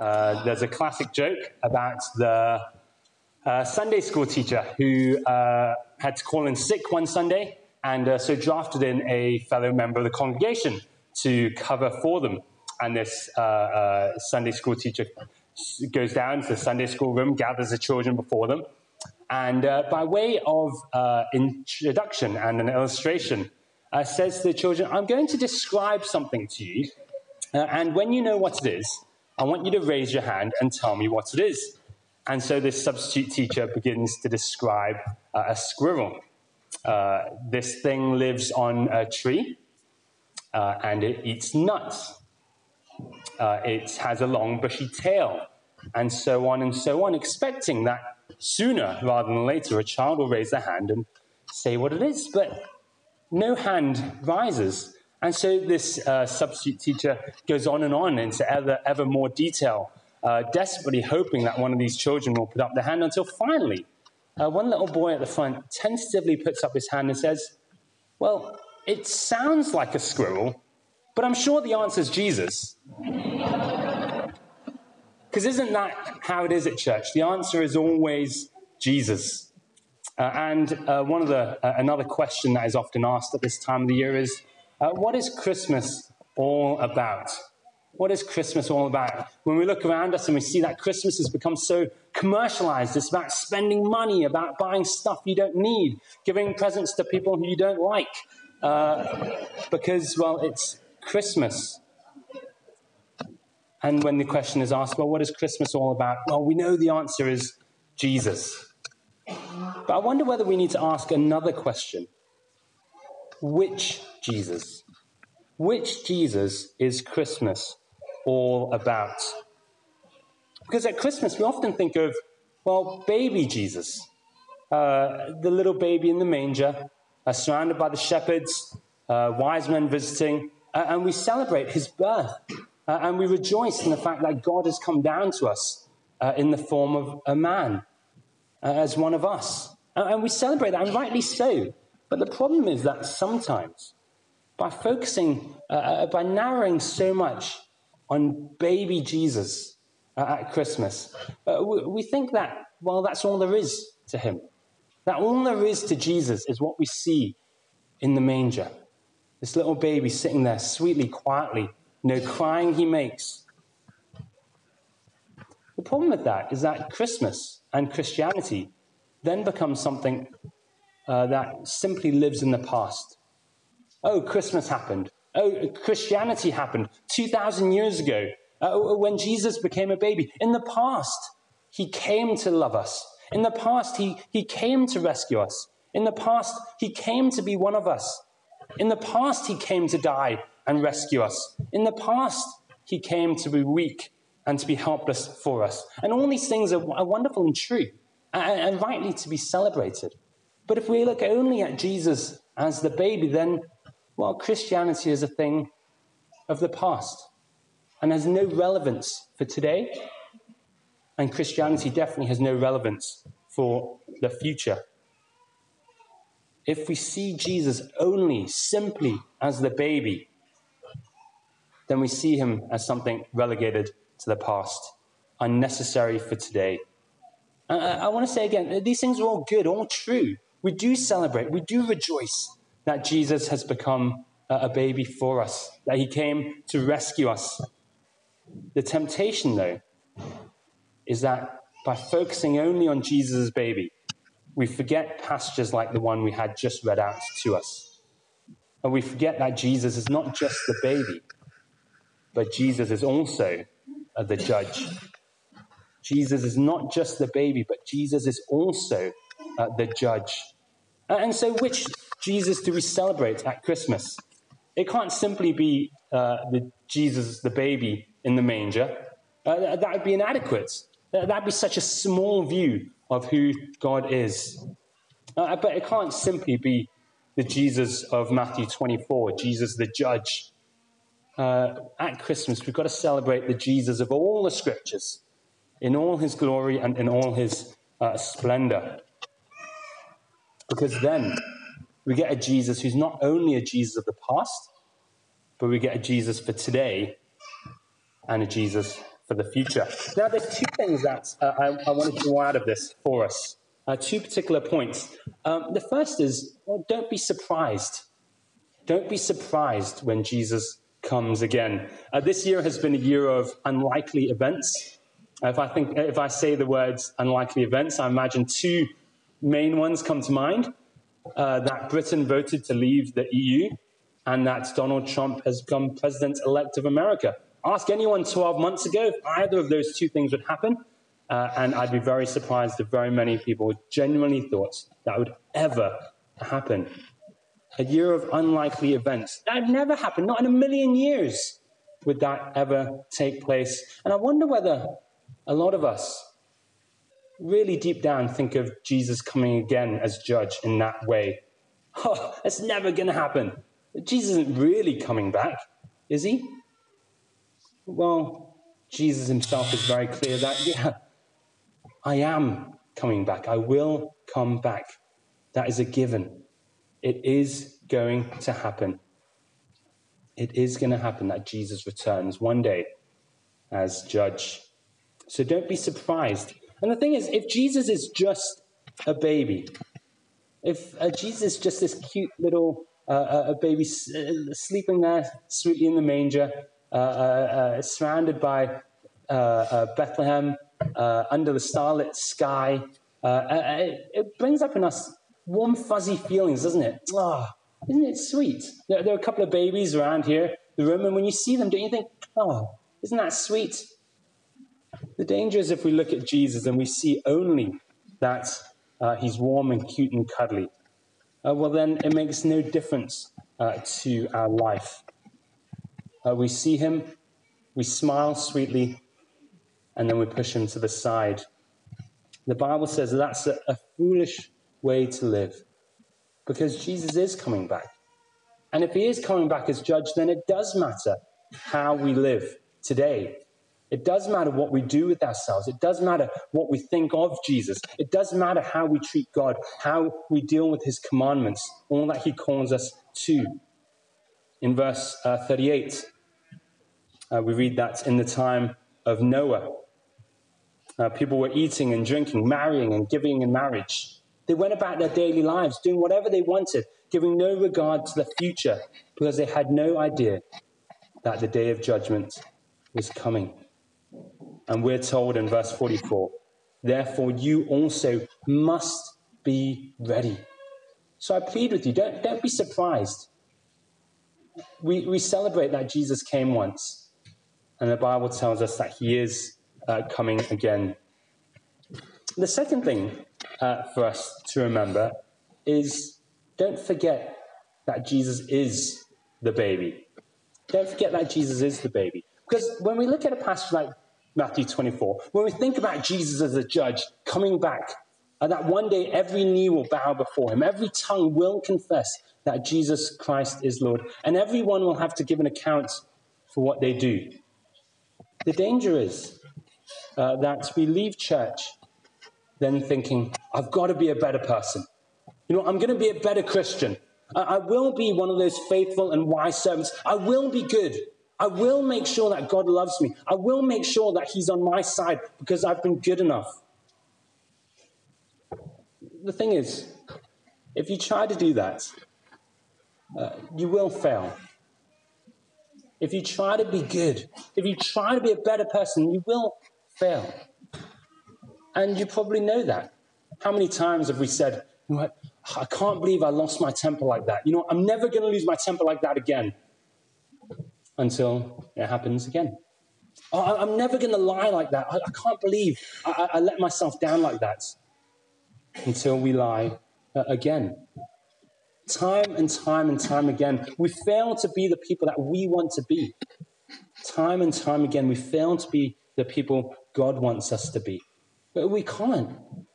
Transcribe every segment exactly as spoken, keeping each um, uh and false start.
Uh, there's a classic joke about the uh, Sunday school teacher who uh, had to call in sick one Sunday and uh, so drafted in a fellow member of the congregation to cover for them. And this uh, uh, Sunday school teacher goes down to the Sunday school room, gathers the children before them, and uh, by way of uh, introduction and an illustration, uh, says to the children, I'm going to describe something to you, uh, and when you know what it is, I want you to raise your hand and tell me what it is. And so this substitute teacher begins to describe uh, a squirrel. Uh, this thing lives on a tree, uh, and it eats nuts. Uh, it has a long, bushy tail, and so on and so on, expecting that sooner rather than later a child will raise their hand and say what it is. But no hand rises. And so this uh, substitute teacher goes on and on into ever, ever more detail, uh, desperately hoping that one of these children will put up their hand, until finally uh, one little boy at the front tentatively puts up his hand and says, well, it sounds like a squirrel, but I'm sure the answer is Jesus. Because isn't that how it is at church? The answer is always Jesus. Uh, and uh, one of the uh, another question that is often asked at this time of the year is, uh, what is Christmas all about? What is Christmas all about? When we look around us and we see that Christmas has become so commercialized, it's about spending money, about buying stuff you don't need, giving presents to people who you don't like, uh, because, well, it's Christmas. And when the question is asked, well, what is Christmas all about? Well, we know the answer is Jesus. But I wonder whether we need to ask another question. Which Jesus? Which Jesus is Christmas all about? Because at Christmas, we often think of, well, baby Jesus, uh, the little baby in the manger, uh, surrounded by the shepherds, uh, wise men visiting, uh, and we celebrate his birth. Uh, and we rejoice in the fact that God has come down to us uh, in the form of a man, uh, as one of us. Uh, and we celebrate that, and rightly so. But the problem is that sometimes, by focusing, uh, by narrowing so much on baby Jesus uh, at Christmas, uh, we, we think that, well, that's all there is to him. That all there is to Jesus is what we see in the manger. This little baby sitting there sweetly, quietly, no crying he makes. The problem with that is that Christmas and Christianity then becomes something uh, that simply lives in the past. Oh, Christmas happened. Oh, Christianity happened two thousand years ago uh, when Jesus became a baby. In the past, he came to love us. In the past, he, he came to rescue us. In the past, he came to be one of us. In the past, he came to die and rescue us. In the past, he came to be weak and to be helpless for us. And all these things are, are wonderful and true, and, and rightly to be celebrated. But if we look only at Jesus as the baby, then, well, Christianity is a thing of the past and has no relevance for today. And Christianity definitely has no relevance for the future. If we see Jesus only, simply as the baby, then we see him as something relegated to the past, unnecessary for today. I, I want to say again, these things are all good, all true. We do celebrate, we do rejoice that Jesus has become a baby for us, that he came to rescue us. The temptation, though, is that by focusing only on Jesus as baby, we forget passages like the one we had just read out to us. And we forget that Jesus is not just the baby, but Jesus is also uh, the judge. Jesus is not just the baby, but Jesus is also uh, the judge. And so which Jesus do we celebrate at Christmas? It can't simply be uh, the Jesus, the baby in the manger. Uh, that would be inadequate. That would be such a small view of who God is. Uh, but it can't simply be the Jesus of Matthew twenty-four, Jesus the judge. Uh, at Christmas, we've got to celebrate the Jesus of all the scriptures, in all his glory and in all his uh, splendor. Because then we get a Jesus who's not only a Jesus of the past, but we get a Jesus for today and a Jesus for the future. Now, there's two things that uh, I, I want to draw out of this for us. Uh, two particular points. Um, the first is, well, don't be surprised. Don't be surprised when Jesus comes again. Uh, this year has been a year of unlikely events. If I think, if I say the words unlikely events, I imagine two main ones come to mind. Uh, that Britain voted to leave the E U, and that Donald Trump has become president-elect of America. Ask anyone twelve months ago if either of those two things would happen, uh, and I'd be very surprised if very many people genuinely thought that would ever happen. A year of unlikely events. That had never happened, not in a million years would that ever take place. And I wonder whether a lot of us really deep down think of Jesus coming again as judge in that way. Oh, it's never going to happen. Jesus isn't really coming back, is he? Well, Jesus himself is very clear that, yeah, I am coming back. I will come back. That is a given. It is going to happen. It is going to happen that Jesus returns one day as judge. So don't be surprised. And the thing is, if Jesus is just a baby, if uh, Jesus is just this cute little uh, a baby sleeping there sweetly in the manger, uh, uh, uh, surrounded by uh, uh, Bethlehem, uh, under the starlit sky, uh, it, it brings up in us warm, fuzzy feelings, doesn't it? Oh, isn't it sweet? There, there are a couple of babies around here, the room, and when you see them, don't you think, oh, isn't that sweet? The danger is if we look at Jesus and we see only that uh, he's warm and cute and cuddly, uh, well, then it makes no difference uh, to our life. Uh, we see him, we smile sweetly, and then we push him to the side. The Bible says that's a, a foolish way to live, because Jesus is coming back. And if he is coming back as judge, then it does matter how we live today. It does matter what we do with ourselves. It does matter what we think of Jesus. It does matter how we treat God, how we deal with his commandments, all that he calls us to. In verse uh, thirty-eight, uh, we read that in the time of Noah, uh, people were eating and drinking, marrying and giving in marriage. They went about their daily lives, doing whatever they wanted, giving no regard to the future, because they had no idea that the day of judgment was coming. And we're told in verse forty-four, therefore you also must be ready. So I plead with you, don't, don't be surprised. We, we celebrate that Jesus came once, and the Bible tells us that he is uh, coming again. The second thing uh, for us to remember is, don't forget that Jesus is the baby. Don't forget that Jesus is the baby. Because when we look at a passage like Matthew twenty-four, when we think about Jesus as a judge coming back, and that one day every knee will bow before him, every tongue will confess that Jesus Christ is Lord, and everyone will have to give an account for what they do. The danger is uh, that we leave church then thinking, I've got to be a better person. You know, I'm going to be a better Christian. I, I will be one of those faithful and wise servants. I will be good. I will make sure that God loves me. I will make sure that he's on my side because I've been good enough. The thing is, if you try to do that, uh, you will fail. If you try to be good, if you try to be a better person, you will fail. And you probably know that. How many times have we said, you know what, I can't believe I lost my temper like that. You know, I'm never going to lose my temper like that again. Until it happens again. Oh, I'm never going to lie like that. I, I can't believe I, I let myself down like that. Until we lie uh, again. Time and time and time again, we fail to be the people that we want to be. Time and time again, we fail to be the people God wants us to be. But we can't.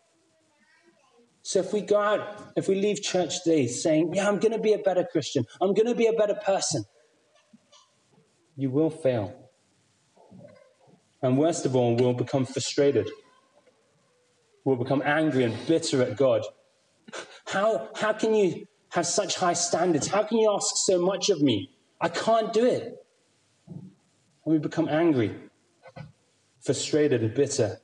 So if we go out, if we leave church today saying, yeah, I'm going to be a better Christian, I'm going to be a better person, you will fail. And worst of all, we'll become frustrated. We'll become angry and bitter at God. How, how can you have such high standards? How can you ask so much of me? I can't do it. And we become angry. frustrated and bitter.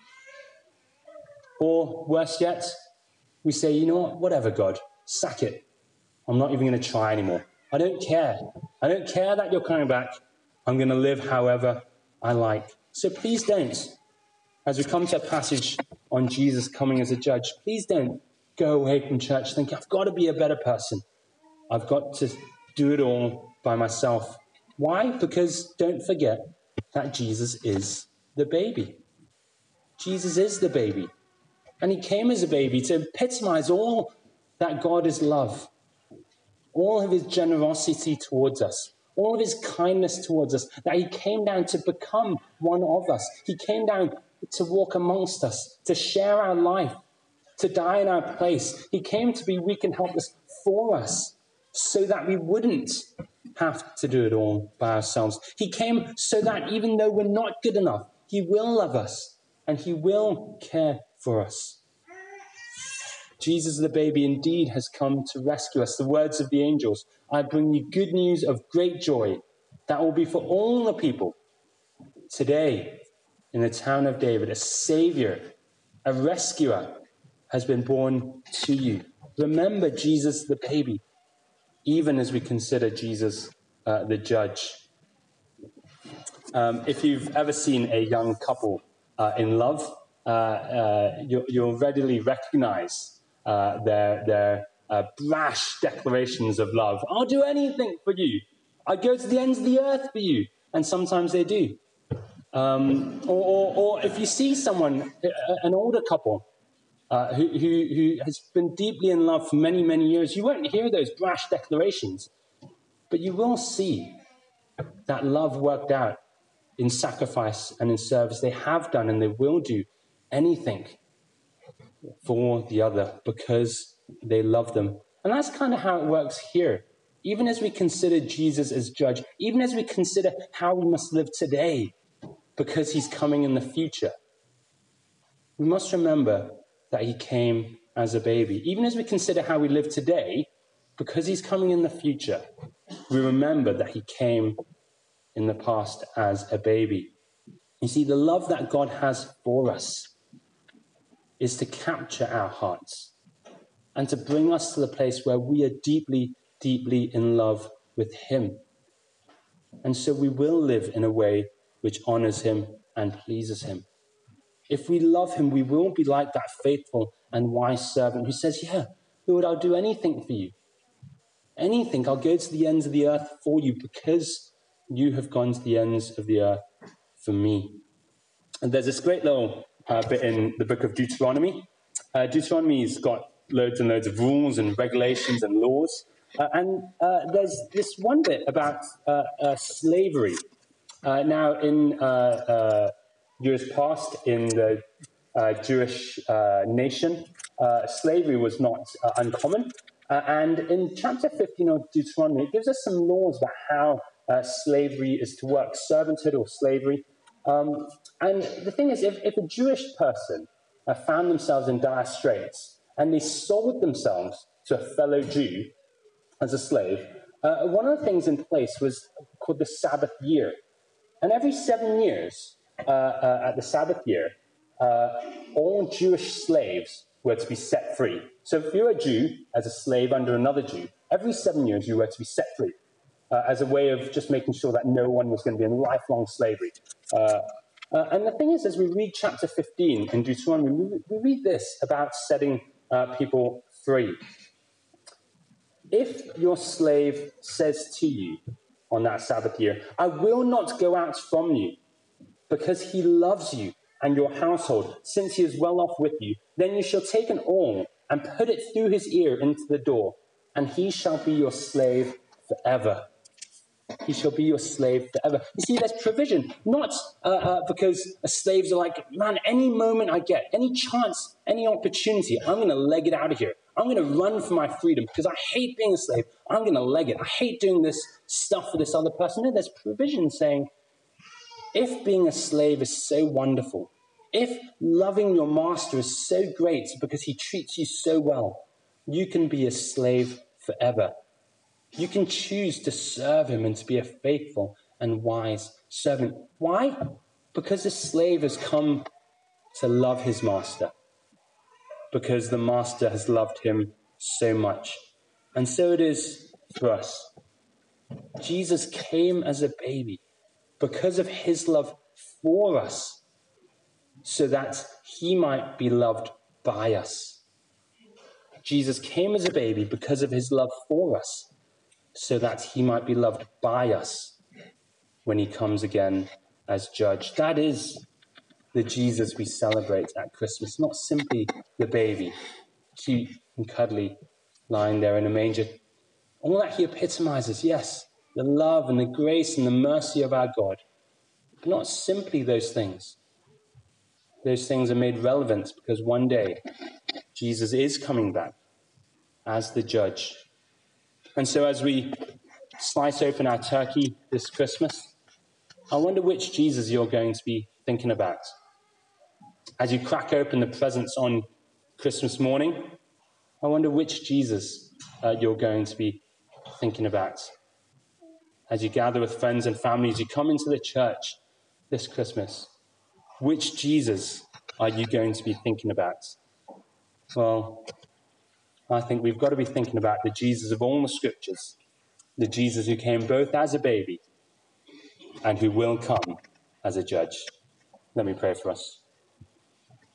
Or worse yet, we say, you know what, whatever, God, sack it. I'm not even going to try anymore. I don't care. I don't care that you're coming back. I'm going to live however I like. So please don't, as we come to a passage on Jesus coming as a judge, please don't go away from church thinking, I've got to be a better person. I've got to do it all by myself. Why? Because don't forget that Jesus is the baby. Jesus is the baby. And he came as a baby to epitomize all that God is love, all of his generosity towards us, all of his kindness towards us, that he came down to become one of us. He came down to walk amongst us, to share our life, to die in our place. He came to be weak and helpless for us, so that we wouldn't have to do it all by ourselves. He came so that even though we're not good enough, he will love us and he will care for us. Jesus the baby indeed has come to rescue us. The words of the angels, I bring you good news of great joy that will be for all the people. Today, in the town of David, a savior, a rescuer has been born to you. Remember Jesus the baby, even as we consider Jesus uh, the judge. Um, if you've ever seen a young couple uh, in love, uh, uh, you, you'll readily recognize uh, their, their uh, brash declarations of love. I'll do anything for you. I'd go to the ends of the earth for you. And sometimes they do. Um, or, or, or if you see someone, an older couple, uh, who, who, who has been deeply in love for many, many years, you won't hear those brash declarations. But you will see that love worked out in sacrifice and in service. They have done and they will do anything for the other because they love them. And that's kind of how it works here. Even as we consider Jesus as judge, even as we consider how we must live today because he's coming in the future, we must remember that he came as a baby. Even as we consider how we live today, because he's coming in the future, we remember that he came in the past as a baby. You see, the love that God has for us is to capture our hearts and to bring us to the place where we are deeply, deeply in love with him. And so we will live in a way which honors him and pleases him. If we love him, we will be like that faithful and wise servant who says, yeah, Lord, I'll do anything for you. Anything. I'll go to the ends of the earth for you because you have gone to the ends of the earth for me. And there's this great little uh, bit in the book of Deuteronomy. Uh, Deuteronomy's got loads and loads of rules and regulations and laws. Uh, and uh, there's this one bit about uh, uh, slavery. Uh, now, in uh, uh, years past, in the uh, Jewish uh, nation, uh, slavery was not uh, uncommon. Uh, and in chapter fifteen of Deuteronomy, it gives us some laws about how uh, slavery is to work, servanthood or slavery. Um, and the thing is, if, if a Jewish person uh, found themselves in dire straits and they sold themselves to a fellow Jew as a slave, uh, one of the things in place was called the Sabbath year. And every seven years, uh, uh, at the Sabbath year, uh, all Jewish slaves were to be set free. So if you were a Jew as a slave under another Jew, every seven years you were to be set free uh, as a way of just making sure that no one was going to be in lifelong slavery. Uh, uh, and the thing is, as we read chapter fifteen in Deuteronomy, we, we read this about setting uh, people free. If your slave says to you on that Sabbath year, I will not go out from you, because he loves you and your household, since he is well off with you, then you shall take an awl and put it through his ear into the door, and he shall be your slave forever. He shall be your slave forever. You see, there's provision, not uh, uh, because slaves are like, man, any moment I get, any chance, any opportunity, I'm going to leg it out of here. I'm going to run for my freedom because I hate being a slave. I'm going to leg it. I hate doing this stuff for this other person. No, there's provision saying, if being a slave is so wonderful, if loving your master is so great because he treats you so well, you can be a slave forever. You can choose to serve him and to be a faithful and wise servant. Why? Because the slave has come to love his master, because the master has loved him so much. And so it is for us. Jesus came as a baby because of his love for us, so that he might be loved by us. Jesus came as a baby because of his love for us, so that he might be loved by us when he comes again as judge. That is the Jesus we celebrate at Christmas, not simply the baby, cute and cuddly, lying there in a manger. All that he epitomizes, yes, the love and the grace and the mercy of our God, but not simply those things. Those things are made relevant because one day Jesus is coming back as the judge. And so as we slice open our turkey this Christmas, I wonder which Jesus you're going to be thinking about. As you crack open the presents on Christmas morning, I wonder which Jesus uh, you're going to be thinking about. As you gather with friends and family, as you come into the church this Christmas, which Jesus are you going to be thinking about? Well, I think we've got to be thinking about the Jesus of all the scriptures, the Jesus who came both as a baby and who will come as a judge. Let me pray for us.